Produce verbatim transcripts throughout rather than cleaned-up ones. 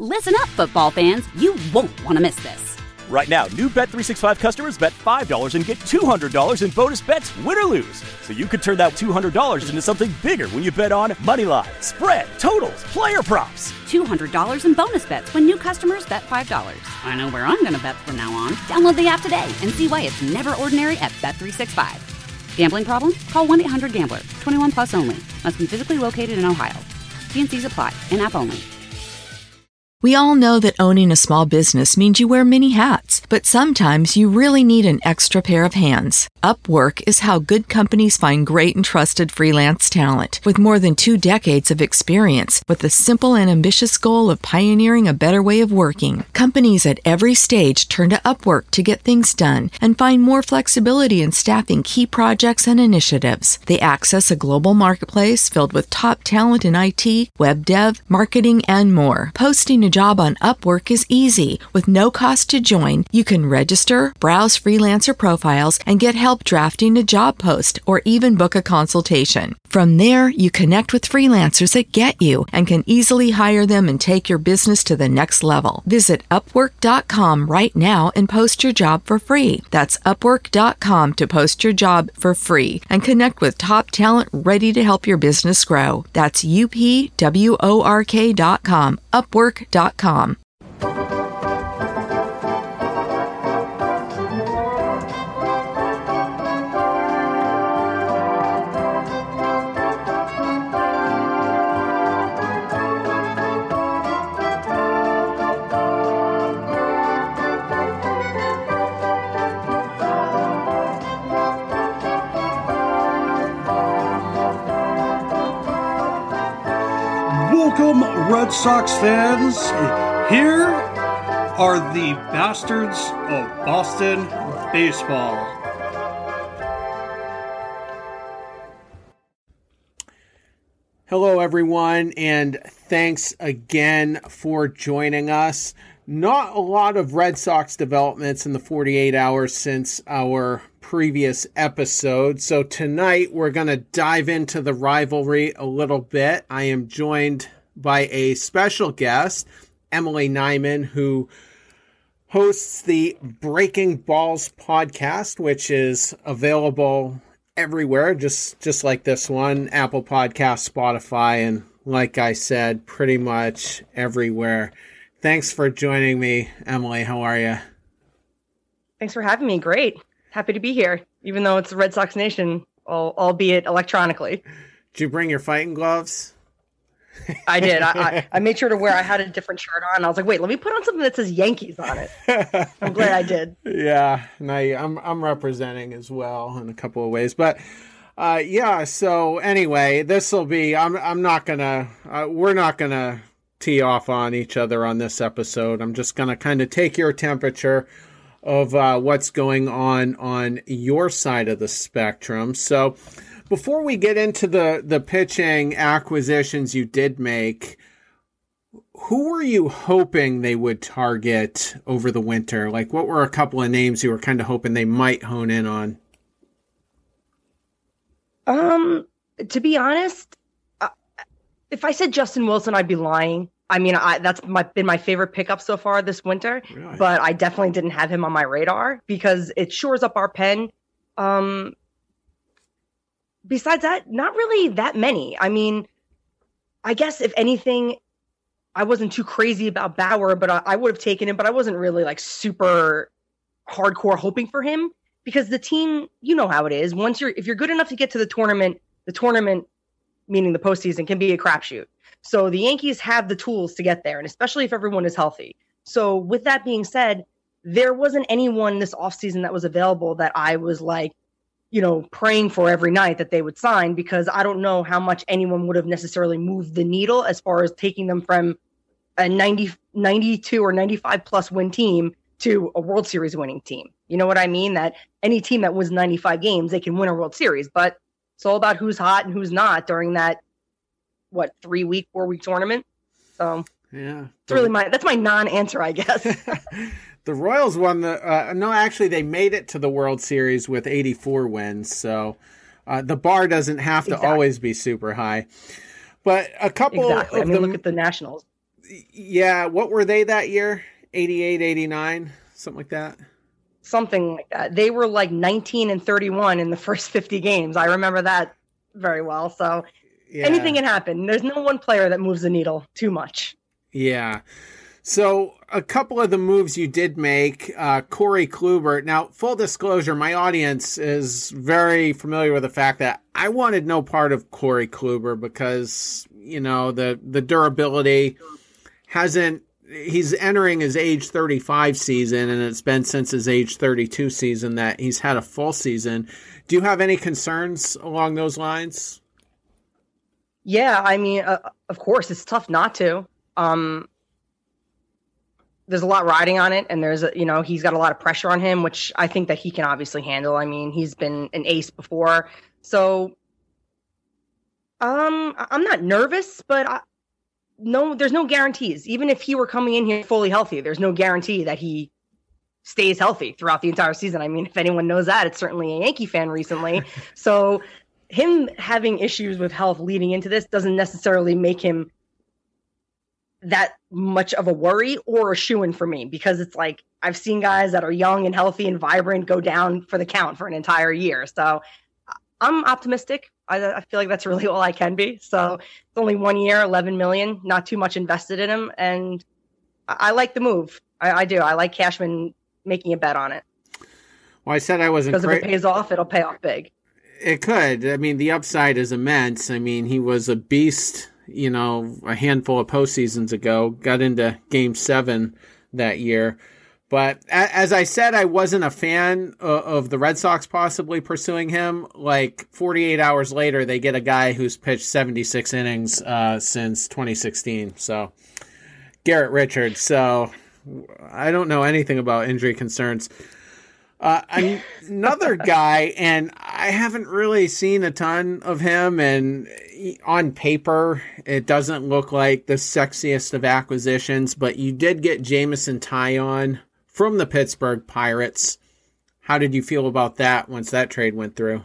Listen up, football fans. You won't want to miss this. Right now, new Bet three sixty-five customers bet five dollars and get two hundred dollars in bonus bets, win or lose. So you could turn that two hundred dollars into something bigger when you bet on money line, spread, totals, player props. two hundred dollars in bonus bets when new customers bet five dollars. I know where I'm going to bet from now on. Download the app today and see why it's never ordinary at Bet three sixty-five. Gambling problem? Call one eight hundred gambler. twenty-one plus only. Must be physically located in Ohio. T and C's apply. In-app only. We all know that owning a small business means you wear many hats, but sometimes you really need an extra pair of hands. Upwork is how good companies find great and trusted freelance talent. With more than two decades of experience, with the simple and ambitious goal of pioneering a better way of working, companies at every stage turn to Upwork to get things done and find more flexibility in staffing key projects and initiatives. They access a global marketplace filled with top talent in I T, web dev, marketing, and more. Posting a job on Upwork is easy. With no cost to join, you can register, browse freelancer profiles, and get help drafting a job post or even book a consultation. From there, you connect with freelancers that get you and can easily hire them and take your business to the next level. Visit upwork dot com right now and post your job for free. That's upwork dot com to post your job for free and connect with top talent ready to help your business grow. That's U P W O R K dot com, upwork dot com. Welcome, Red Sox fans. Here are the bastards of Boston baseball. Hello, everyone, and thanks again for joining us. Not a lot of Red Sox developments in the forty-eight hours since our previous episode. So tonight we're going to dive into the rivalry a little bit. I am joined by a special guest, Emily Nyman, who hosts the Breaking Balls podcast, which is available everywhere, just, just like this one, Apple Podcasts, Spotify, and like I said, pretty much everywhere. Thanks for joining me, Emily. How are you? Thanks for having me. Great. Happy to be here, even though it's Red Sox Nation, albeit electronically. Did you bring your fighting gloves? I did. I, I, I made sure to wear, I had a different shirt on. I was like, wait, let me put on something that says Yankees on it. I'm glad I did. Yeah, and I, I'm, I'm representing as well in a couple of ways. But uh, yeah, so anyway, this will be, I'm, I'm not going to, uh, we're not going to tee off on each other on this episode. I'm just going to kind of take your temperature of uh, what's going on on your side of the spectrum. So before we get into the, the pitching acquisitions you did make, who were you hoping they would target over the winter? Like, what were a couple of names you were kind of hoping they might hone in on? Um, to be honest, uh, if I said Justin Wilson, I'd be lying. I mean, I, that's my, been my favorite pickup so far this winter, really? But I definitely didn't have him on my radar because it shores up our pen. Um, besides that, not really that many. I mean, I guess if anything, I wasn't too crazy about Bauer, but I, I would have taken him, but I wasn't really like super hardcore hoping for him because the team, you know how it is. Once you're, if you're good enough to get to the tournament, the tournament, meaning the postseason, can be a crapshoot. So the Yankees have the tools to get there, and especially if everyone is healthy. So with that being said, there wasn't anyone this offseason that was available that I was like, you know, praying for every night that they would sign, because I don't know how much anyone would have necessarily moved the needle as far as taking them from a ninety, ninety-two or ninety-five plus win team to a World Series winning team. You know what I mean? That any team that wins ninety-five games, they can win a World Series, but it's all about who's hot and who's not during that, what, three week, four week tournament. So yeah, it's really my, that's my non-answer, I guess. The Royals won the, uh, no, actually they made it to the World Series with eighty-four wins. So uh, the bar doesn't have to exactly. always be super high, but a couple exactly. of I mean, the, look at the Nationals. Yeah, what were they that year? eighty-eight, eighty-nine, something like that? Something like that. They were like nineteen and thirty-one in the first fifty games. I remember that very well. So yeah. Anything can happen. There's no one player that moves the needle too much. Yeah. So a couple of the moves you did make, uh, Corey Kluber. Now, full disclosure, my audience is very familiar with the fact that I wanted no part of Corey Kluber because, you know, the, the durability hasn't, he's entering his age thirty-five season, and it's been since his age thirty-two season that he's had a full season. Do you have any concerns along those lines? Yeah, I mean, uh, of course, it's tough not to. Um, there's a lot riding on it, and there's a, you know, he's got a lot of pressure on him, which I think that he can obviously handle. I mean, he's been an ace before, so um, I'm not nervous, but I, no, there's no guarantees. Even if he were coming in here fully healthy, there's no guarantee that he stays healthy throughout the entire season. I mean, if anyone knows that, it's certainly a Yankee fan recently. So him having issues with health leading into this doesn't necessarily make him that much of a worry or a shoo-in for me, because it's like I've seen guys that are young and healthy and vibrant go down for the count for an entire year. So I'm optimistic. I, I feel like that's really all I can be. So it's only one year, eleven million, not too much invested in him. And I, I like the move. I, I do. I like Cashman making a bet on it. Well, I said I wasn't because if it pays off, it'll pay off big. It could. I mean, the upside is immense. I mean, he was a beast, you know, a handful of postseasons ago, got into game seven that year. But as I said, I wasn't a fan of the Red Sox possibly pursuing him. Like forty-eight hours later, they get a guy who's pitched seventy-six innings uh, since twenty sixteen. So Garrett Richards. So I don't know anything about injury concerns. Uh, another guy, and I haven't really seen a ton of him, and on paper, it doesn't look like the sexiest of acquisitions, but you did get Jameson Taillon from the Pittsburgh Pirates. How did you feel about that once that trade went through?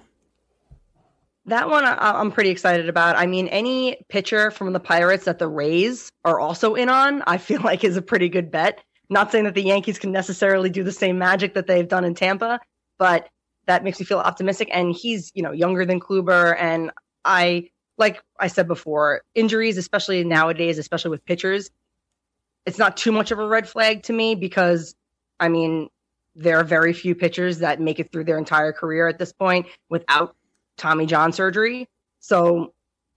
That one I, I'm pretty excited about. I mean, any pitcher from the Pirates that the Rays are also in on, I feel like is a pretty good bet. Not saying that the Yankees can necessarily do the same magic that they've done in Tampa, but that makes me feel optimistic. And he's, you know, younger than Kluber. And I, like I said before, injuries, especially nowadays, especially with pitchers, it's not too much of a red flag to me because, I mean, there are very few pitchers that make it through their entire career at this point without Tommy John surgery. So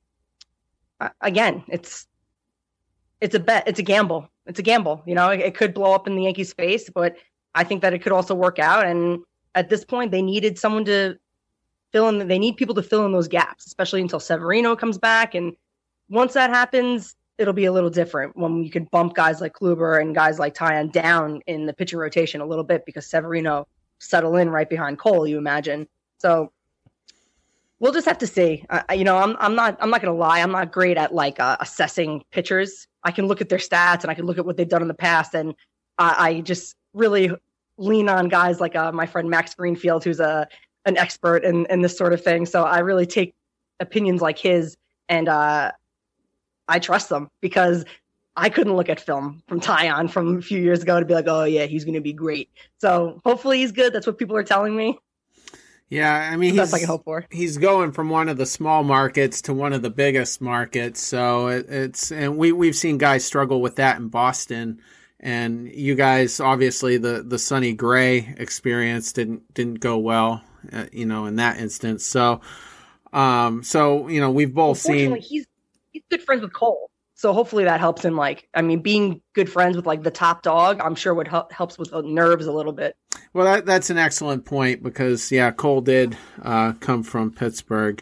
uh, again, it's, it's a bet. It's a gamble. It's a gamble. You know, it, it could blow up in the Yankees' face, but I think that it could also work out. And at this point, they needed someone to fill in. They need people to fill in those gaps, especially until Severino comes back. And once that happens, it'll be a little different when you can bump guys like Kluber and guys like Taillon down in the pitching rotation a little bit because Severino settle in right behind Cole, you imagine. So we'll just have to see. Uh, you know, I'm I'm not I'm not gonna lie. I'm not great at like uh, assessing pitchers. I can look at their stats and I can look at what they've done in the past, and uh, I just really lean on guys like uh, my friend Max Greenfield, who's a an expert in in this sort of thing. So I really take opinions like his, and uh, I trust them because I couldn't look at film from Taillon from a few years ago to be like, oh yeah, he's going to be great. So hopefully he's good. That's what people are telling me. Yeah, I mean, That's he's, I can hope for. he's going from one of the small markets to one of the biggest markets. So it, it's, and we, we've seen guys struggle with that in Boston. And you guys, obviously the, the Sonny Gray experience didn't, didn't go well, uh, you know, in that instance. So, um, so, you know, we've both seen. He's, he's good friends with Cole. So hopefully that helps him. Like, I mean, being good friends with like the top dog, I'm sure would help helps with the nerves a little bit. Well, that, that's an excellent point because, yeah, Cole did uh, come from Pittsburgh.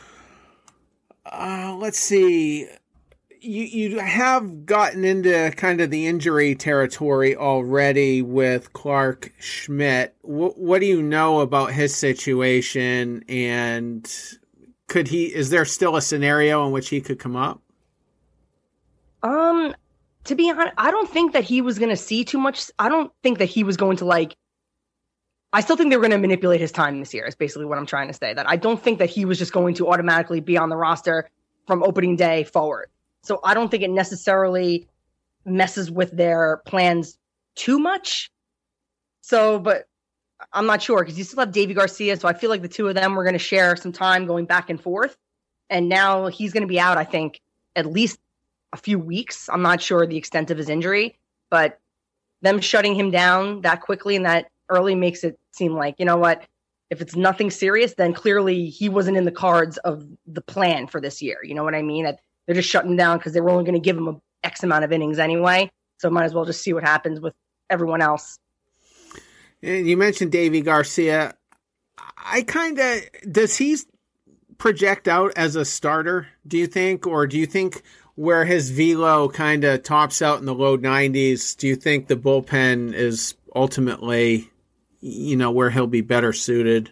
Uh, let's see. You you have gotten into kind of the injury territory already with Clark Schmidt. What, what do you know about his situation, and could he? Is there still a scenario in which he could come up? Um, to be honest, I don't think that he was going to see too much. I don't think that he was going to like. I still think they were going to manipulate his time this year. Is basically what I'm trying to say. That I don't think that he was just going to automatically be on the roster from opening day forward. So I don't think it necessarily messes with their plans too much. So, but I'm not sure because you still have Davy Garcia. So I feel like the two of them were going to share some time going back and forth. And now he's going to be out, I think, at least a few weeks. I'm not sure the extent of his injury, but them shutting him down that quickly and that early makes it seem like, you know what, if it's nothing serious, then clearly he wasn't in the cards of the plan for this year. You know what I mean? That they're just shutting him down because they were only going to give him a X amount of innings anyway. So might as well just see what happens with everyone else. And you mentioned Davy Garcia. I kind of, does he project out as a starter, do you think? Or do you think where his velo kind of tops out in the low nineties, do you think the bullpen is ultimately, you know, where he'll be better suited?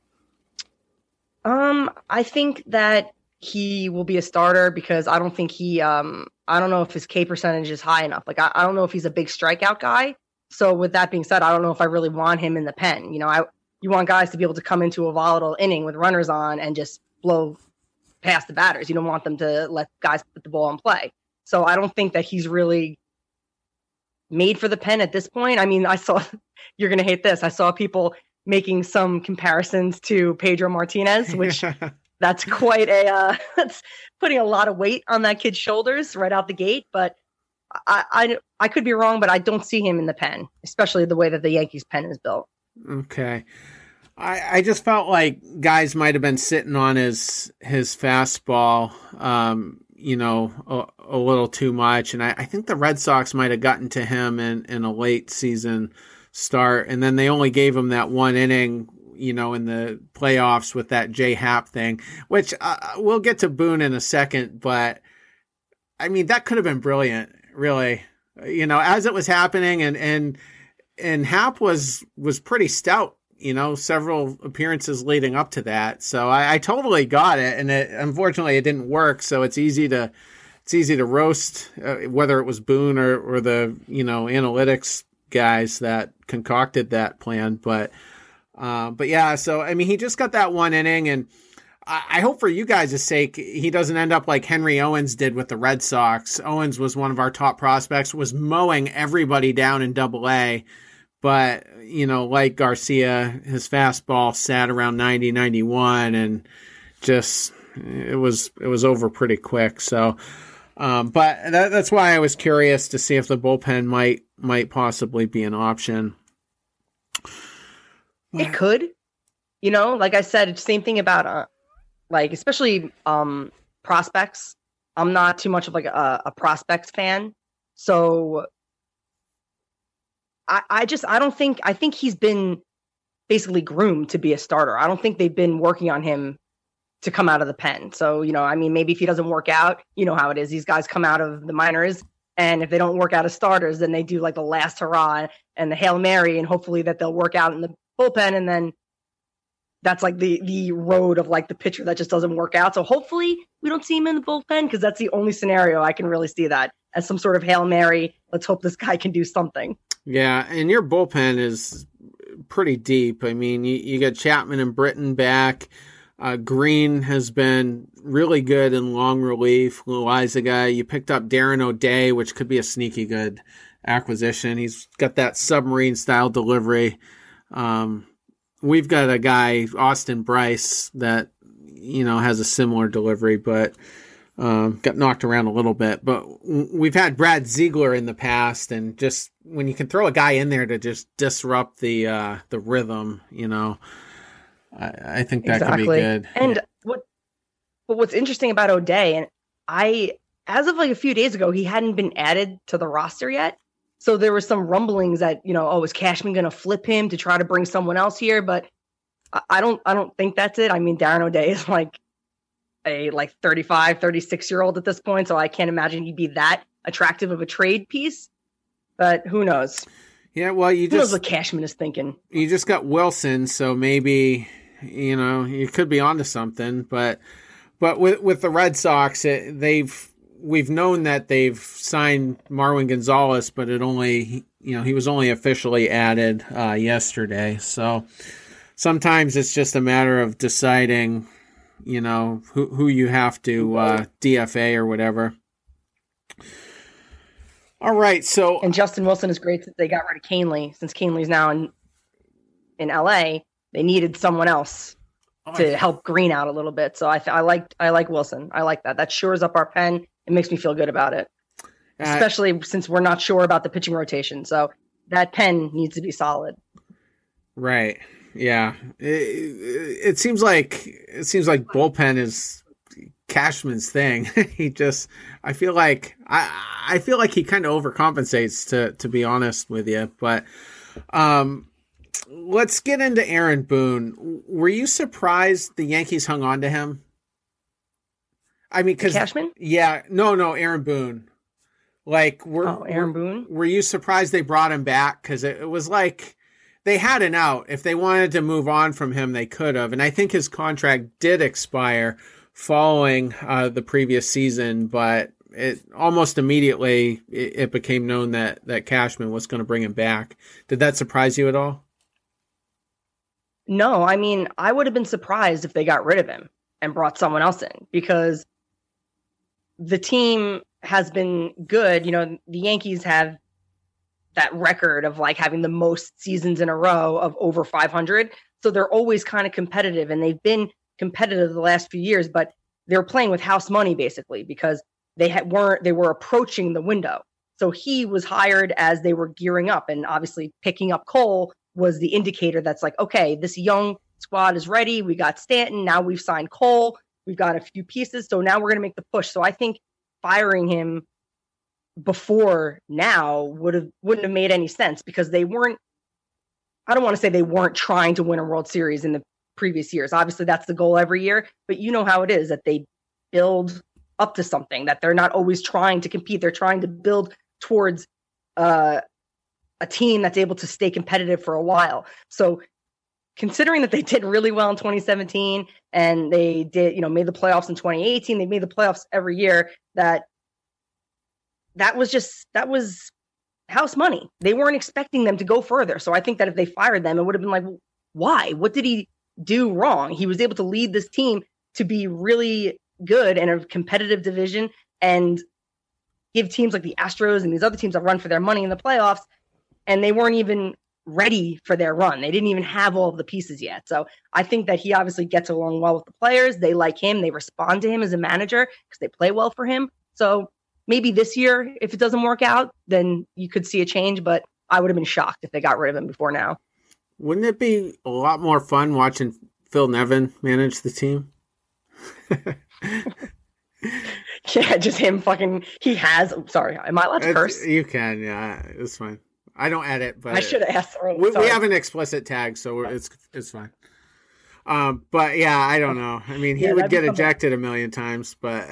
Um, I think that he will be a starter because I don't think he, um, I don't know if his K percentage is high enough. Like, I, I don't know if he's a big strikeout guy. So with that being said, I don't know if I really want him in the pen. You know, I you want guys to be able to come into a volatile inning with runners on and just blow past the batters. You don't want them to let guys put the ball in play. So I don't think that he's really made for the pen at this point. I mean, I saw, you're going to hate this. I saw people making some comparisons to Pedro Martinez, which that's quite a, uh, that's putting a lot of weight on that kid's shoulders right out the gate. But I, I, I could be wrong, but I don't see him in the pen, especially the way that the Yankees pen is built. Okay. I, I just felt like guys might have been sitting on his, his fastball, um, you know, a, a little too much. And I, I think the Red Sox might have gotten to him in, in a late season start. And then they only gave him that one inning, you know, in the playoffs with that J Happ thing, which uh, we'll get to Boone in a second. But I mean, that could have been brilliant, really, you know, as it was happening. And, and, and Happ was, was pretty stout, you know, several appearances leading up to that. So I, I totally got it. And it, unfortunately it didn't work. So it's easy to, it's easy to roast uh, whether it was Boone or, or the, you know, analytics guys that concocted that plan. But, uh, but yeah, so, I mean, he just got that one inning, and I, I hope for you guys' sake, he doesn't end up like Henry Owens did with the Red Sox. Owens was one of our top prospects, was mowing everybody down in Double A. But, you know, like Garcia, his fastball sat around ninety, ninety-one, and just, it was, it was over pretty quick. So, um, but that, that's why I was curious to see if the bullpen might, might possibly be an option. It could, you know, like I said, same thing about, uh, like, especially, um, prospects. I'm not too much of like a, a prospects fan. So, I, I just, I don't think, I think he's been basically groomed to be a starter. I don't think they've been working on him to come out of the pen. So, you know, I mean, maybe if he doesn't work out, you know how it is. These guys come out of the minors, and if they don't work out as starters, then they do like the last hurrah and the Hail Mary, and hopefully that they'll work out in the bullpen. And then that's like the, the road of like the pitcher that just doesn't work out. So hopefully we don't see him in the bullpen, because that's the only scenario I can really see that as some sort of Hail Mary. Let's hope this guy can do something. Yeah, and your bullpen is pretty deep. I mean, you, you got Chapman and Britton back. Uh, Green has been really good in long relief. Loizaga, you picked up Darren O'Day, which could be a sneaky good acquisition. He's got that submarine-style delivery. Um, we've got a guy, Austin Bryce, that, you know, has a similar delivery, but Um, got knocked around a little bit. But we've had Brad Ziegler in the past, and just when you can throw a guy in there to just disrupt the uh, the rhythm, you know, I, I think that exactly. could be good. And yeah. what, but what's interesting about O'Day, and I, as of like a few days ago, he hadn't been added to the roster yet. So there were some rumblings that, you know, oh, is Cashman going to flip him to try to bring someone else here? But I, I don't, I don't think that's it. I mean, Darren O'Day is like a like thirty-five, thirty-six year old at this point. So I can't imagine he'd be that attractive of a trade piece, but who knows? Yeah. Well, you who just, knows what Cashman is thinking. You just got Wilson. So maybe, you know, you could be onto something, but, but with, with the Red Sox, it, they've, we've known that they've signed Marwin Gonzalez, but it only, you know, he was only officially added uh, yesterday. So sometimes it's just a matter of deciding, you know, who who you have to uh, D F A or whatever. All right, so and Justin Wilson is great that they got rid of Canely, since Canely's now in in L A. They needed someone else oh, to help Green out a little bit. So I th- I like I like Wilson. I like that. That shores up our pen. It makes me feel good about it, uh, especially since we're not sure about the pitching rotation. So that pen needs to be solid. Right. Yeah. It, it seems like it seems like bullpen is Cashman's thing. He just, I feel like I I feel like he kind of overcompensates, to to be honest with you. But um, let's get into Aaron Boone. Were you surprised the Yankees hung on to him? I mean, because Cashman? Yeah, no, no, Aaron Boone. Like, were oh, Aaron were, Boone? Were you surprised they brought him back? Because it, it was like they had an out. If they wanted to move on from him, they could have. And I think his contract did expire following uh, the previous season, but it almost immediately it, it became known that that Cashman was going to bring him back. Did that surprise you at all? No, I mean, I would have been surprised if they got rid of him and brought someone else in, because the team has been good. You know, the Yankees have that record of like having the most seasons in a row of over five hundred. So they're always kind of competitive, and they've been competitive the last few years, but they're playing with house money basically, because they had, weren't, they were approaching the window. So he was hired as they were gearing up, and obviously picking up Cole was the indicator that's like, okay, this young squad is ready. We got Stanton. Now we've signed Cole. We've got a few pieces. So now we're going to make the push. So I think firing him before now would have, wouldn't have made any sense, because they weren't, I don't want to say they weren't trying to win a World Series in the previous years. Obviously that's the goal every year, but you know how it is, that they build up to something, that they're not always trying to compete. They're trying to build towards uh, a team that's able to stay competitive for a while. So considering that they did really well in twenty seventeen and they did, you know, made the playoffs in twenty eighteen, they made the playoffs every year, that that was just, that was house money. They weren't expecting them to go further. So I think that if they fired them, it would have been like, why? What did he do wrong? He was able to lead this team to be really good in a competitive division and give teams like the Astros and these other teams a run for their money in the playoffs. And they weren't even ready for their run. They didn't even have all of the pieces yet. So I think that he obviously gets along well with the players. They like him. They respond to him as a manager because they play well for him. So maybe this year, if it doesn't work out, then you could see a change. But I would have been shocked if they got rid of him before now. Wouldn't it be a lot more fun watching Phil Nevin manage the team? Yeah, just him fucking, he has, I'm sorry, am I allowed to curse? You can, yeah, it's fine. I don't edit, but I should have asked. We, we have an explicit tag, so we're, it's it's fine. Um, but yeah, I don't know. I mean, he yeah, would get ejected a million times, but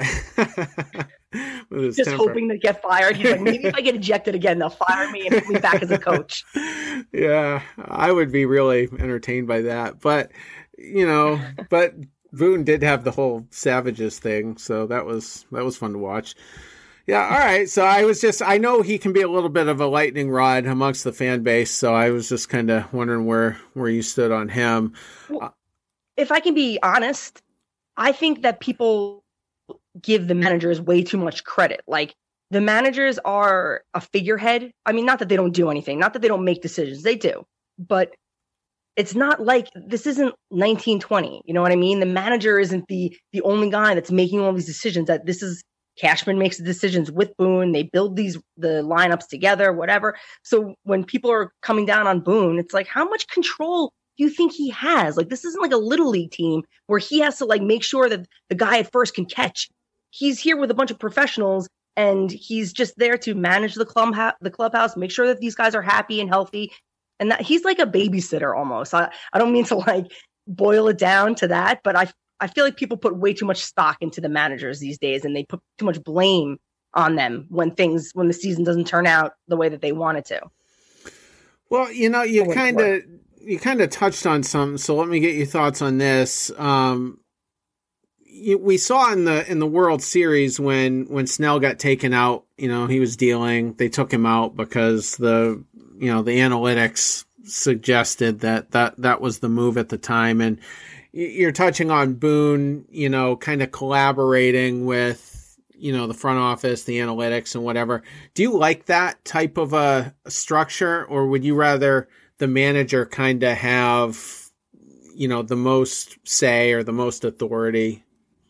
with his just temper. Hoping to get fired. He's like, maybe if I get ejected again, they'll fire me and put me back as a coach. Yeah, I would be really entertained by that. But you know, but Boone did have the whole Savages thing, so that was that was fun to watch. Yeah, all right. So I was just, I know he can be a little bit of a lightning rod amongst the fan base, so I was just kind of wondering where, where you stood on him. Well, if I can be honest, I think that people give the managers way too much credit. Like, the managers are a figurehead. I mean, not that they don't do anything, not that they don't make decisions, they do. But it's not like, this isn't nineteen twenty, you know what I mean? The manager isn't the the only guy that's making all these decisions. That this is, Cashman makes the decisions with Boone. They build these, the lineups together, whatever. So when people are coming down on Boone, it's like, how much control do you think he has? Like, this isn't like a little league team where he has to like make sure that the guy at first can catch. He's here with a bunch of professionals, and he's just there to manage the club, the clubhouse, make sure that these guys are happy and healthy. And that he's like a babysitter almost. I, I don't mean to like boil it down to that, but I I feel like people put way too much stock into the managers these days, and they put too much blame on them when things, when the season doesn't turn out the way that they want it to. Well, you know, you kind of, you kind of touched on something. So let me get your thoughts on this. Um, you, we saw in the, in the World Series when, when Snell got taken out, you know, he was dealing, they took him out because the, you know, the analytics suggested that that, that was the move at the time. And you're touching on Boone, you know, kind of collaborating with, you know, the front office, the analytics and whatever. Do you like that type of a structure, or would you rather the manager kind of have, you know, the most say or the most authority?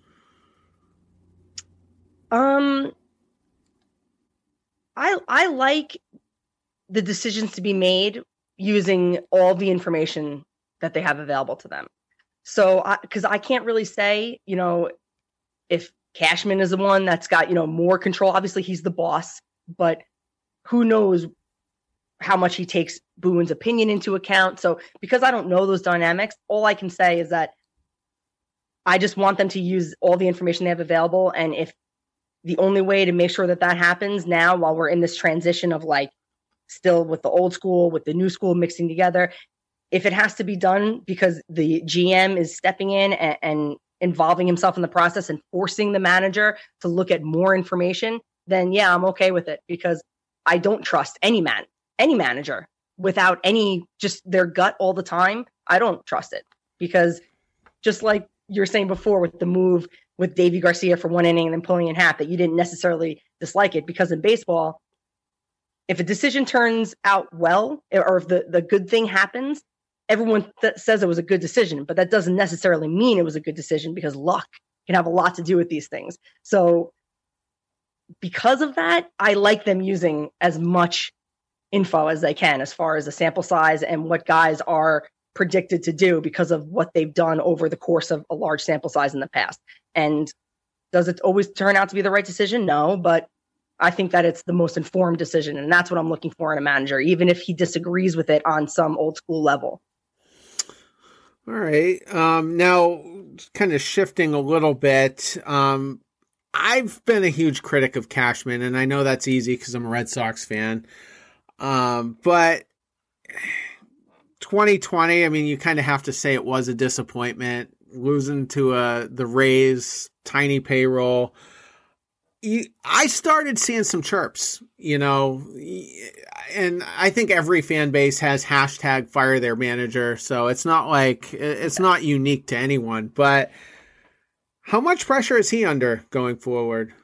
Um, I I like the decisions to be made using all the information that they have available to them. So, because I, I can't really say, you know, if Cashman is the one that's got, you know, more control. Obviously, he's the boss, but who knows how much he takes Boone's opinion into account. So, because I don't know those dynamics, all I can say is that I just want them to use all the information they have available. And if the only way to make sure that that happens now, while we're in this transition of like still with the old school, with the new school mixing together, if it has to be done because the G M is stepping in and, and involving himself in the process and forcing the manager to look at more information, then yeah, I'm okay with it, because I don't trust any man, any manager without any, just their gut all the time. I don't trust it, because just like you're saying before with the move with Davy Garcia for one inning and then pulling in half, that you didn't necessarily dislike it, because in baseball, if a decision turns out well, or if the, the good thing happens, everyone th- says it was a good decision, but that doesn't necessarily mean it was a good decision, because luck can have a lot to do with these things. So because of that, I like them using as much info as they can as far as the sample size and what guys are predicted to do because of what they've done over the course of a large sample size in the past. And does it always turn out to be the right decision? No, but I think that it's the most informed decision, and that's what I'm looking for in a manager, even if he disagrees with it on some old school level. All right. Um, now, kind of shifting a little bit, um, I've been a huge critic of Cashman, and I know that's easy because I'm a Red Sox fan. Um, but twenty twenty, I mean, you kind of have to say it was a disappointment, losing to uh, the Rays, tiny payroll. You, I started seeing some chirps, you know, and I think every fan base has hashtag fire their manager. So it's not like, it's not unique to anyone, but how much pressure is he under going forward?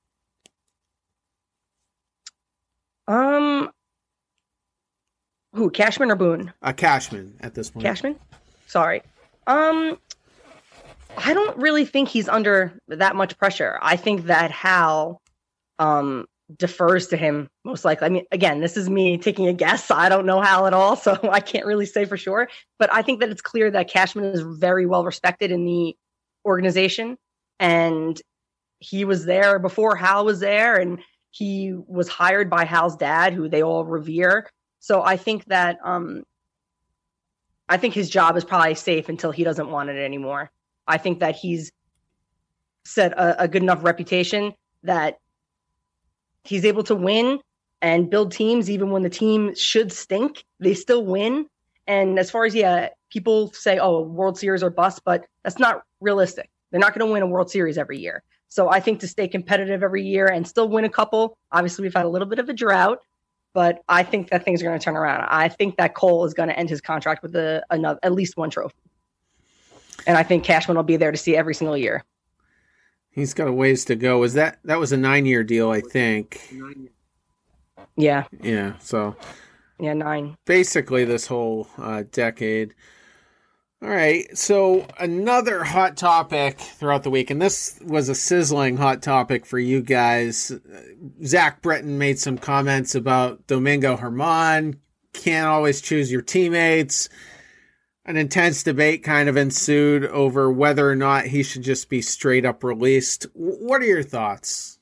Um, who, Cashman or Boone? Uh, Cashman at this point. Cashman? Sorry. Um, I don't really think he's under that much pressure. I think that Hal um, defers to him most likely. I mean, again, this is me taking a guess. I don't know Hal at all, so I can't really say for sure. But I think that it's clear that Cashman is very well respected in the organization, and he was there before Hal was there, and he was hired by Hal's dad, who they all revere. So I think that um, I think his job is probably safe until he doesn't want it anymore. I think that he's set a, a good enough reputation that he's able to win and build teams even when the team should stink. They still win. And as far as, yeah, people say, oh, World Series or bust, but that's not realistic. They're not going to win a World Series every year. So I think to stay competitive every year and still win a couple, obviously we've had a little bit of a drought, but I think that things are going to turn around. I think that Cole is going to end his contract with a, another, at least one trophy. And I think Cashman will be there to see every single year. He's got a ways to go. Was that that was a nine-year deal, I think. Yeah. Yeah. So. Yeah, nine. Basically, this whole uh, decade. All right. So another hot topic throughout the week, and this was a sizzling hot topic for you guys. Zach Britton made some comments about Domingo Germán. Can't always choose your teammates. An intense debate kind of ensued over whether or not he should just be straight up released. What are your thoughts?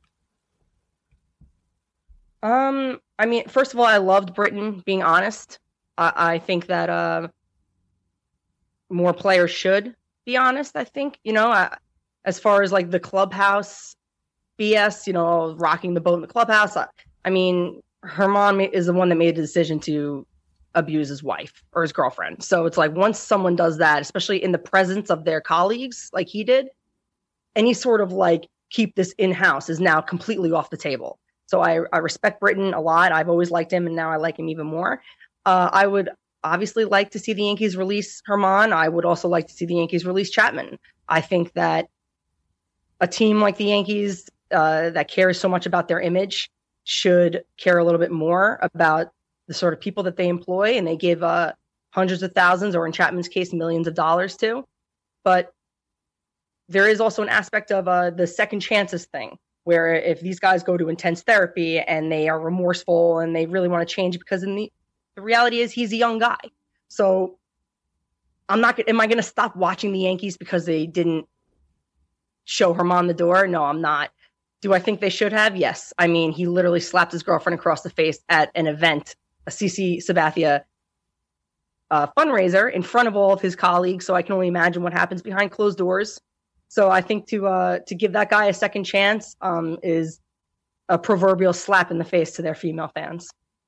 Um, I mean, first of all, I loved Britton being honest. I, I think that uh, more players should be honest. I think, you know, I, as far as like the clubhouse B S, you know, rocking the boat in the clubhouse. I, I mean, Germán is the one that made the decision to abuse his wife or his girlfriend. So it's like once someone does that, especially in the presence of their colleagues, like he did, any sort of like keep this in-house is now completely off the table. So I, I respect Britton a lot. I've always liked him, and now I like him even more. Uh, I would obviously like to see the Yankees release Germán. I would also like to see the Yankees release Chapman. I think that a team like the Yankees, uh, that cares so much about their image should care a little bit more about the sort of people that they employ, and they give uh, hundreds of thousands, or in Chapman's case, millions of dollars to. But there is also an aspect of uh, the second chances thing, where if these guys go to intense therapy and they are remorseful and they really want to change, because in the, the reality is he's a young guy. So I'm not, am I going to stop watching the Yankees because they didn't show Germán the door? No, I'm not. Do I think they should have? Yes. I mean, he literally slapped his girlfriend across the face at an event, a C C Sabathia uh, fundraiser, in front of all of his colleagues. So I can only imagine what happens behind closed doors. So I think to uh, to give that guy a second chance um, is a proverbial slap in the face to their female fans.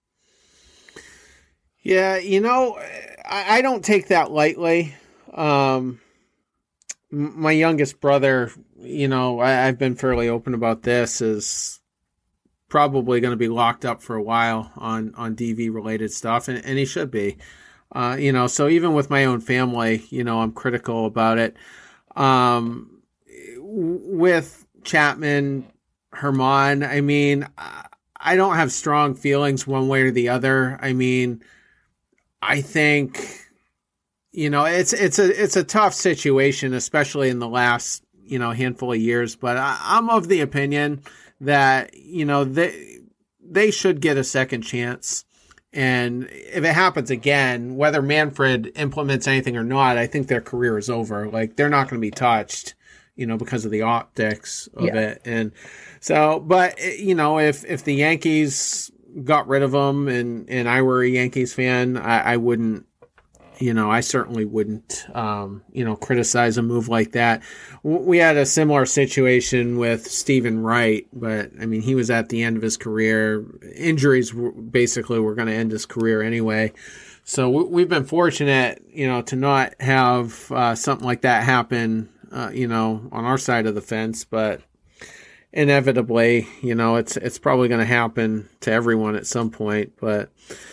Yeah, you know, I, I don't take that lightly. Um, my youngest brother, you know, I, I've been fairly open about this, is probably going to be locked up for a while on, on D V-related stuff, and, and he should be. Uh, you know, so even with my own family, you know, I'm critical about it. Um, with Chapman, Germán, I mean, I don't have strong feelings one way or the other. I mean, I think, you know, it's it's a it's a tough situation, especially in the last, you know, handful of years. But I, I'm of the opinion that, you know, they they should get a second chance. And if it happens again, whether Manfred implements anything or not, I think their career is over. Like, they're not going to be touched, you know, because of the optics of yeah. it. And so, but, you know, if, if the Yankees got rid of him and, and I were a Yankees fan, I, I wouldn't, you know, I certainly wouldn't, um, you know, criticize a move like that. We had a similar situation with Stephen Wright, but I mean, he was at the end of his career. Injuries were, basically were going to end his career anyway. So we've been fortunate, you know, to not have uh, something like that happen, uh, you know, on our side of the fence, but inevitably, you know, it's, it's probably going to happen to everyone at some point, but,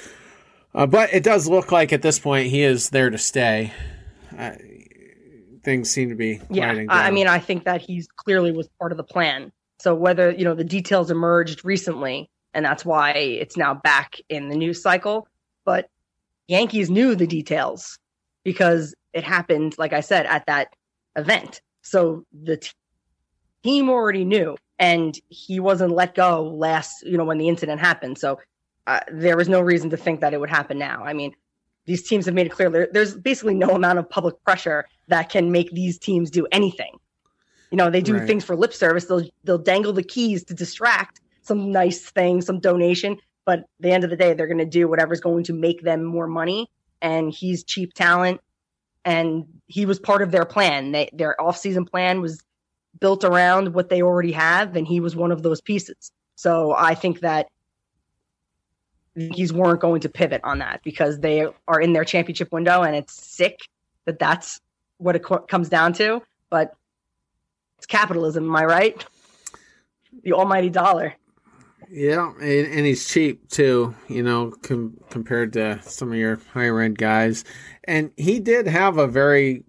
Uh, but it does look like at this point he is there to stay. Uh, things seem to be yeah. I mean, I think that he's clearly was part of the plan. So whether, you know, the details emerged recently, and that's why it's now back in the news cycle, but Yankees knew the details because it happened, like I said, at that event. So the t- team already knew, and he wasn't let go last, you know, when the incident happened. So Uh, there was no reason to think that it would happen now. I mean, these teams have made it clear there, there's basically no amount of public pressure that can make these teams do anything. You know, they do right. things for lip service. They'll they'll dangle the keys to distract some nice thing, some donation. But at the end of the day, they're going to do whatever's going to make them more money. And he's cheap talent, and he was part of their plan. They, their offseason plan was built around what they already have, and he was one of those pieces. So I think that Yankees weren't going to pivot on that because they are in their championship window, and it's sick that that's what it co- comes down to. But it's capitalism, am I right? The almighty dollar. Yeah, and, and he's cheap too, you know, com- compared to some of your higher end guys. And he did have a very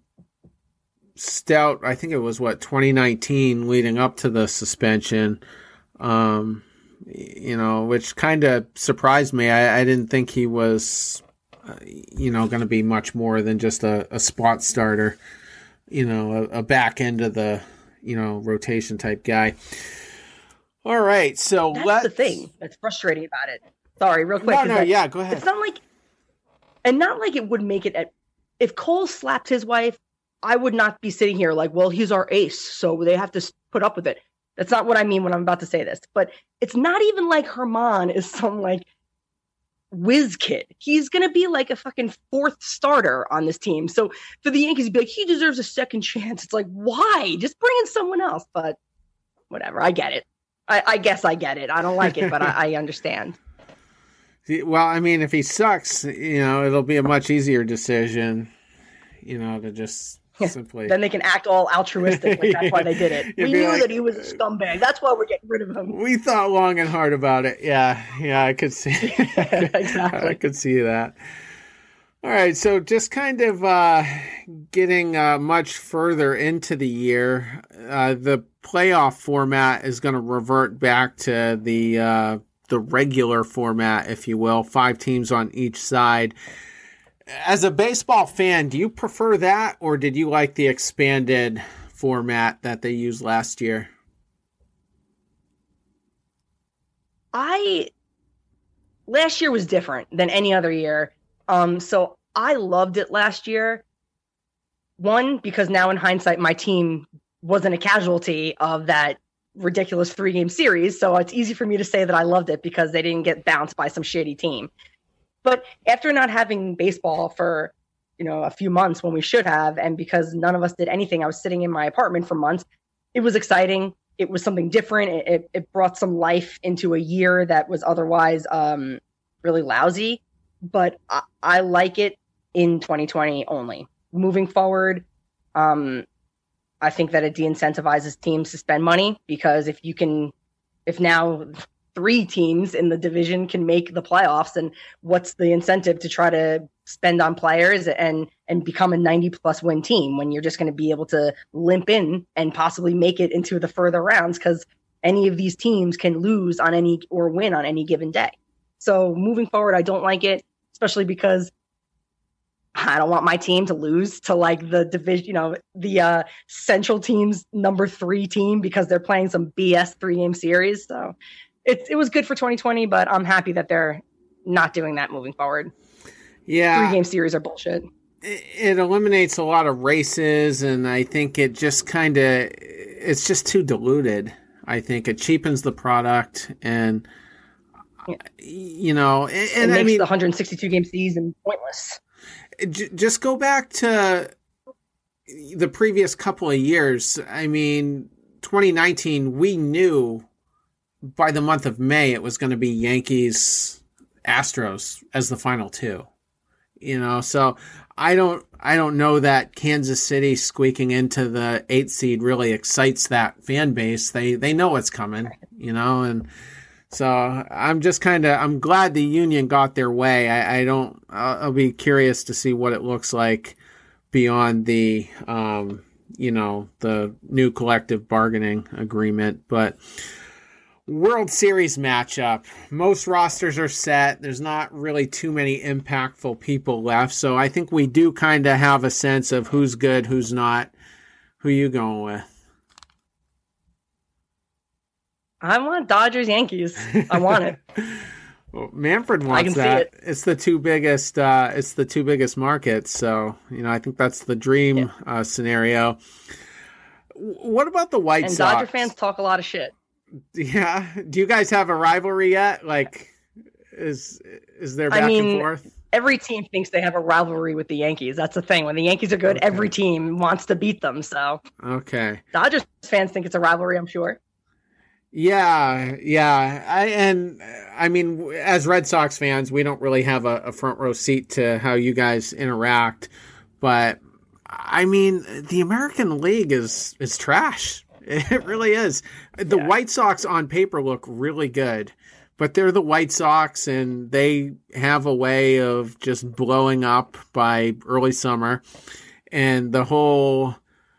stout, I think it was what, twenty nineteen leading up to the suspension. Um, you know, which kind of surprised me. I, I didn't think he was, uh, you know, going to be much more than just a, a spot starter, you know, a, a back end of the, you know, rotation type guy. All right. So that's let's... the thing that's frustrating about it. Sorry, real quick. No, no, yeah, go ahead. It's not like, and not like it would make it at, if Cole slapped his wife, I would not be sitting here like, well, he's our ace, so they have to put up with it. That's not what I mean when I'm about to say this. But it's not even like Germán is some like whiz kid. He's going to be like a fucking fourth starter on this team. So for the Yankees to be like, he deserves a second chance. It's like, why? Just bring in someone else. But whatever. I get it. I, I guess I get it. I don't like it, but I, I understand. Well, I mean, if he sucks, you know, it'll be a much easier decision, you know, to just... Simply. Then they can act all altruistic. Like that's why they did it. We knew like, that he was a scumbag. That's why we're getting rid of him. We thought long and hard about it. Yeah, yeah, I could see. Yeah, exactly. I could see that. All right, so just kind of uh, getting uh, much further into the year, uh, the playoff format is going to revert back to the uh, the regular format, if you will, five teams on each side. As a baseball fan, do you prefer that, or did you like the expanded format that they used last year? I last year was different than any other year. Um, so I loved it last year. One, because now in hindsight, my team wasn't a casualty of that ridiculous three-game series. So it's easy for me to say that I loved it because they didn't get bounced by some shitty team. But after not having baseball for, you know, a few months when we should have, and because none of us did anything, I was sitting in my apartment for months. It was exciting. It was something different. It, it, it brought some life into a year that was otherwise um, really lousy. But I, I like it in twenty twenty only. Moving forward, um, I think that it de-incentivizes teams to spend money, because if you can, if now three teams in the division can make the playoffs, and what's the incentive to try to spend on players and and become a ninety plus win team when you're just going to be able to limp in and possibly make it into the further rounds, because any of these teams can lose on any or win on any given day. So moving forward, I don't like it, especially because I don't want my team to lose to like the division, you know, the uh, Central team's number three team, because they're playing some B S three game series. So it it was good for twenty twenty, but I'm happy that they're not doing that moving forward. Yeah. Three game series are bullshit. It, it eliminates a lot of races, and I think it just kind of, it's just too diluted. I think it cheapens the product, and, yeah. you know, and, and it makes I mean, the one hundred sixty-two game season pointless. Just go back to the previous couple of years. I mean, twenty nineteen, we knew by the month of May it was going to be Yankees Astros as the final two. You know, so I don't I don't know that Kansas City squeaking into the eighth seed really excites that fan base. They they know what's coming, you know, and so I'm just kind of, I'm glad the union got their way. I, I don't, I'll, I'll be curious to see what it looks like beyond the, um, you know, the new collective bargaining agreement. But World Series matchup, most rosters are set. There's not really too many impactful people left. So I think we do kind of have a sense of who's good, who's not. Who you going with? I want Dodgers Yankees. I want it. Well, Manfred wants I can that. See it. It's the two biggest. Uh, it's the two biggest markets. So you know, I think that's the dream yeah. uh, scenario. What about the White and Sox? And Dodger fans talk a lot of shit. Yeah. Do you guys have a rivalry yet? Like, is is there back I mean, and forth? Every team thinks they have a rivalry with the Yankees. That's the thing. When the Yankees are good, okay. every team wants to beat them. So okay. Dodgers fans think it's a rivalry, I'm sure. Yeah, yeah. I, and I mean, as Red Sox fans, we don't really have a, a front row seat to how you guys interact. But I mean, the American League is, is trash. It really is. The yeah. White Sox on paper look really good, but they're the White Sox, and they have a way of just blowing up by early summer. And the whole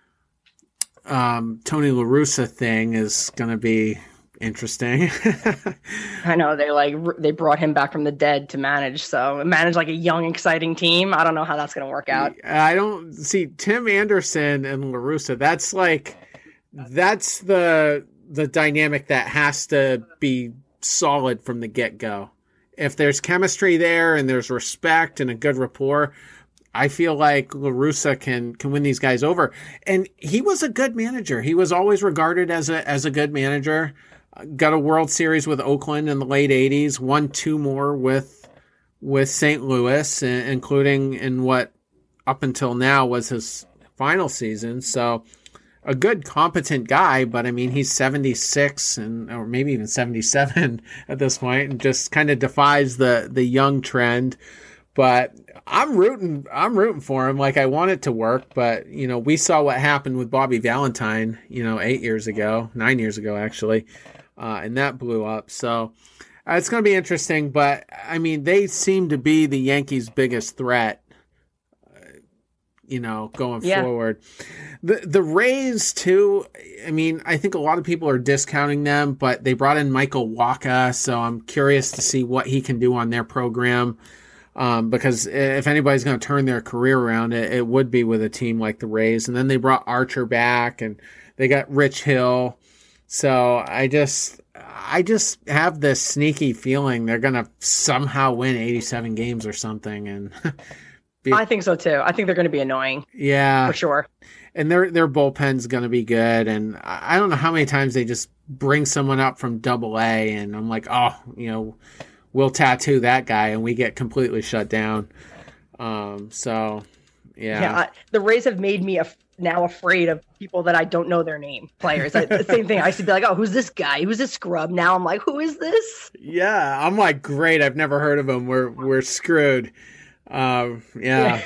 Um, Tony La Russa thing is going to be interesting. I know they like they brought him back from the dead to manage, so manage like a young, exciting team. I don't know how that's going to work out. I don't see Tim Anderson and La Russa. That's like that's the the dynamic that has to be solid from the get go. If there's chemistry there and there's respect and a good rapport, I feel like La Russa can can win these guys over. And he was a good manager. He was always regarded as a as a good manager. Got a World Series with Oakland in the late eighties, won two more with with Saint Louis, including in what up until now was his final season. So a good, competent guy, but I mean, he's seventy-six and or maybe even seventy-seven at this point, and just kind of defies the the young trend. But I'm rooting, I'm rooting for him. Like, I want it to work, but you know, we saw what happened with Bobby Valentine, you know, eight years ago, nine years ago, actually. Uh, and that blew up. So uh, it's going to be interesting, but I mean, they seem to be the Yankees' biggest threat. Uh, you know, going Yeah. forward. The the Rays too, I mean, I think a lot of people are discounting them, but they brought in Michael Wacha, so I'm curious to see what he can do on their program. Um, because if anybody's going to turn their career around, it, it would be with a team like the Rays. And then they brought Archer back, and they got Rich Hill. So I just, I just have this sneaky feeling they're going to somehow win eighty-seven games or something. And be, I think so too. I think they're going to be annoying. Yeah, for sure. And their their bullpen's going to be good. And I don't know how many times they just bring someone up from Double A, and I'm like, oh, you know, we'll tattoo that guy, and we get completely shut down. Um, so, yeah. Yeah, I, the Rays have made me af- now afraid of people that I don't know their name, players. I, the same thing. I used to be like, oh, who's this guy? Who's this scrub? Now I'm like, who is this? Yeah, I'm like, great, I've never heard of him. We're we're screwed. Um, yeah.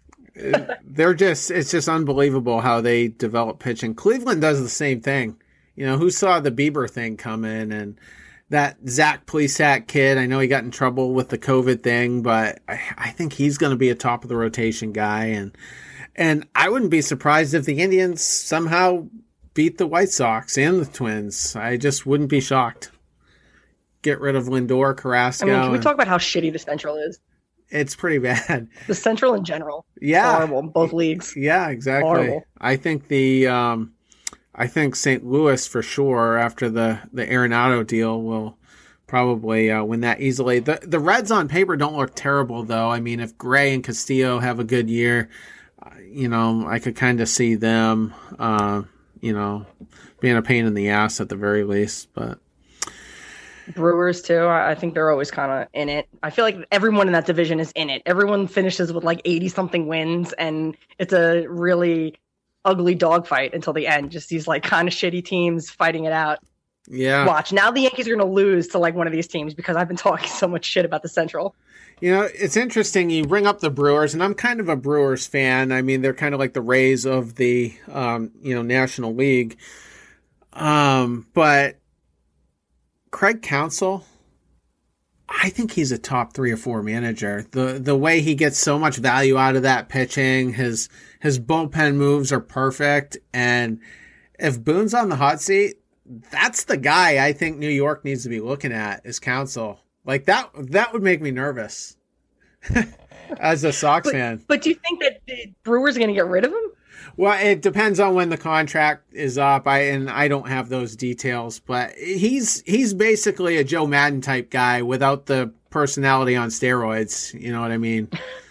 They're just, it's just unbelievable how they develop pitching. Cleveland does the same thing. You know, who saw the Bieber thing come in, and that Zach Plesac kid, I know he got in trouble with the COVID thing, but I, I think he's going to be a top of the rotation guy. And and I wouldn't be surprised if the Indians somehow beat the White Sox and the Twins. I just wouldn't be shocked. Get rid of Lindor, Carrasco. I mean, can we and, talk about how shitty the Central is? It's pretty bad. The Central in general. Yeah. Horrible. Both leagues. Yeah, exactly. Horrible. I think the... Um, I think Saint Louis for sure after the, the Arenado deal will probably uh, win that easily. The the Reds on paper don't look terrible though. I mean, if Gray and Castillo have a good year, uh, you know, I could kind of see them, uh, you know, being a pain in the ass at the very least. But Brewers too. I think they're always kind of in it. I feel like everyone in that division is in it. Everyone finishes with like eighty something wins, and it's a really ugly dogfight until the end. Just these like kind of shitty teams fighting it out. yeah, Watch now, the Yankees are going to lose to like one of these teams because I've been talking so much shit about the Central. you know, it's interesting. You bring up the Brewers, and I'm kind of a Brewers fan. I mean, they're kind of like the Rays of the um, you know, National League. Um, but Craig Counsell, I think he's a top three or four manager. The the way he gets so much value out of that pitching, his his bullpen moves are perfect. And if Boone's on the hot seat, that's the guy I think New York needs to be looking at, is Counsell. Like that that would make me nervous as a Sox But, fan. but do you think that the Brewers are going to get rid of him? Well, it depends on when the contract is up. I and I don't have those details, but he's he's basically a Joe Madden type guy without the personality on steroids. You know what I mean?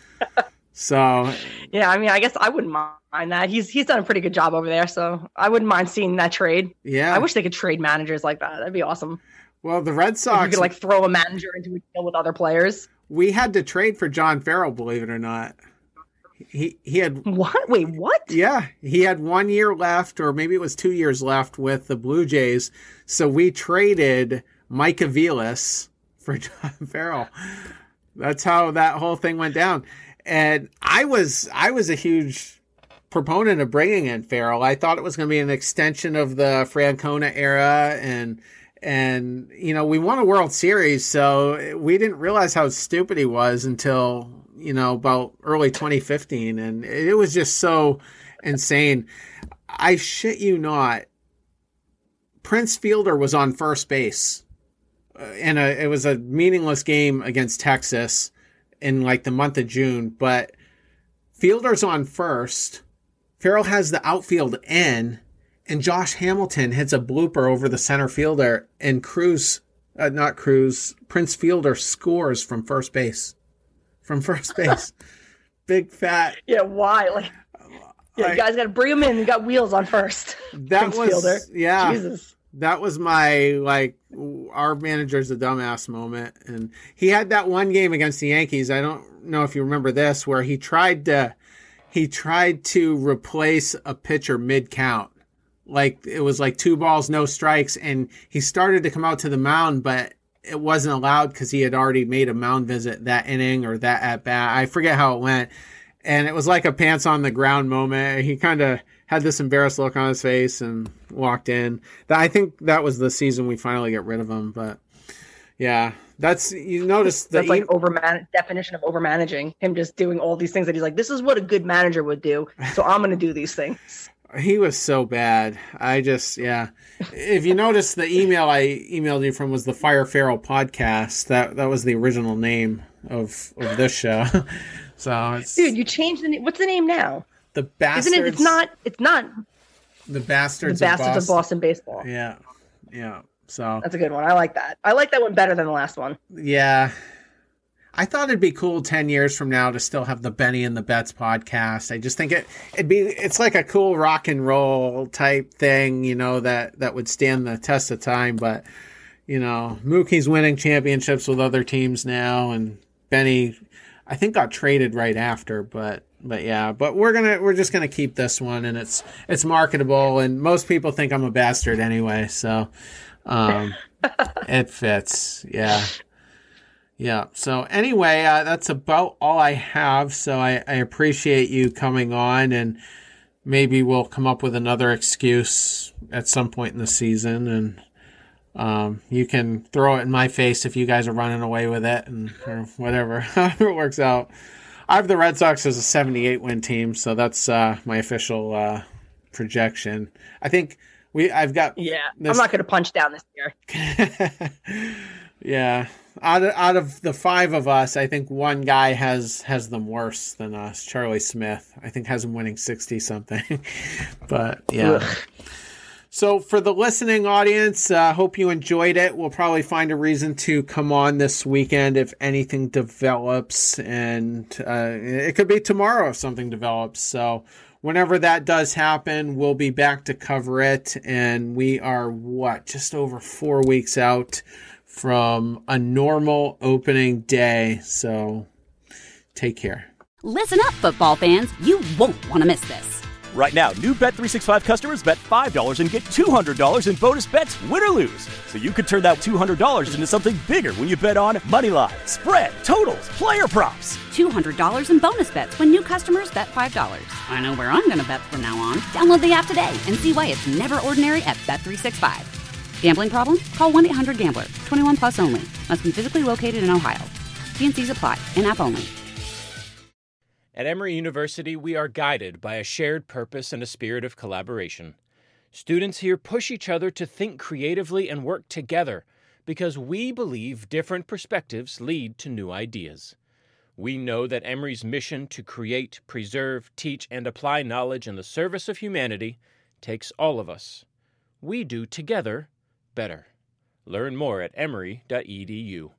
So Yeah, I mean, I guess I wouldn't mind that. He's he's done a pretty good job over there, so I wouldn't mind seeing that trade. yeah. I wish they could trade managers like that. That'd be awesome. Well, the Red If you Sox, could like throw a manager into a deal with other players. we had to trade for John Farrell, believe it or not. He he had What? Wait, what? yeah, he had one year left, or maybe it was two years left with the Blue Jays. So we traded Mike Aviles for John Farrell. That's how that whole thing went down. And I was I was a huge proponent of bringing in Farrell. I thought it was going to be an extension of the Francona era, and and you know, we won a World Series, so we didn't realize how stupid he was until, you know, about early twenty fifteen, and it was just so insane. I shit you not, Prince Fielder was on first base, uh, and a, it was a meaningless game against Texas in like the month of June, but Fielder's on first, Farrell has the outfield in, and Josh Hamilton hits a blooper over the center fielder, and Cruz, uh, not Cruz, Prince Fielder scores from first base. From first base. Big fat. Yeah, why? Like, yeah, I- you guys got to bring him in. You got wheels on first. That Prince was, Fielder. yeah. Jesus. That was my, like, our manager's a dumbass moment. And he had that one game against the Yankees. I don't know if you remember this, where he tried to, he tried to replace a pitcher mid count. Like, it was like two balls, no strikes. And he started to come out to the mound, but it wasn't allowed because he had already made a mound visit that inning or that at bat. I forget how it went. And it was like a pants on the ground moment. He kind of had this embarrassed look on his face and walked in. I think that was the season we finally get rid of him. But Yeah, that's you notice the that's like overman definition of overmanaging. Him just doing all these things that he's like, this is what a good manager would do. So I'm going to do these things. He was so bad. I just yeah. If you notice, the email I emailed you from was the Fire Feral podcast. That that was the original name of of this show. So it's, dude, you changed the name. What's the name now? The Bastards. Isn't it? It's not. It's not. The Bastards. The Bastards of Boston, of Boston Baseball. Yeah, yeah. So that's a good one. I like that. I like that one better than the last one. Yeah. I thought it'd be cool ten years from now to still have the Benny and the Bets podcast. I just think it it'd be it's like a cool rock and roll type thing, you know, that, that would stand the test of time. But, you know, Mookie's winning championships with other teams now, and Benny I think got traded right after, but but yeah, but we're gonna we're just gonna keep this one, and it's it's marketable, and most people think I'm a bastard anyway, so um it fits. Yeah. Yeah. So anyway, uh, that's about all I have. So I, I appreciate you coming on, and maybe we'll come up with another excuse at some point in the season, and um, you can throw it in my face if you guys are running away with it, and or whatever, however it works out. I have the Red Sox as a seventy-eight win team, so that's uh, my official uh, projection. I think we. I've got. Yeah, this... I'm not going to punch down this year. Yeah. Out of, out of the five of us, I think one guy has has them worse than us. Charlie Smith, I think, has them winning sixty something. But yeah. Ugh. So for the listening audience, I uh, hope you enjoyed it. We'll probably find a reason to come on this weekend if anything develops, and uh, it could be tomorrow if something develops. So whenever that does happen, we'll be back to cover it. And we are what just over four weeks out from a normal opening day, so take care. Listen up, football fans. You won't want to miss this. Right now, new Bet three sixty-five customers bet five dollars and get two hundred dollars in bonus bets, win or lose. So you could turn that two hundred dollars into something bigger when you bet on moneyline, spread, totals, player props. two hundred dollars in bonus bets when new customers bet five dollars. I know where I'm going to bet from now on. Download the app today and see why it's never ordinary at Bet three sixty-five. Gambling problem? Call one eight hundred gambler. twenty-one plus only. Must be physically located in Ohio. T and C's apply. In-app only. At Emory University, we are guided by a shared purpose and a spirit of collaboration. Students here push each other to think creatively and work together because we believe different perspectives lead to new ideas. We know that Emory's mission to create, preserve, teach, and apply knowledge in the service of humanity takes all of us. We do together better. Learn more at emory dot e d u.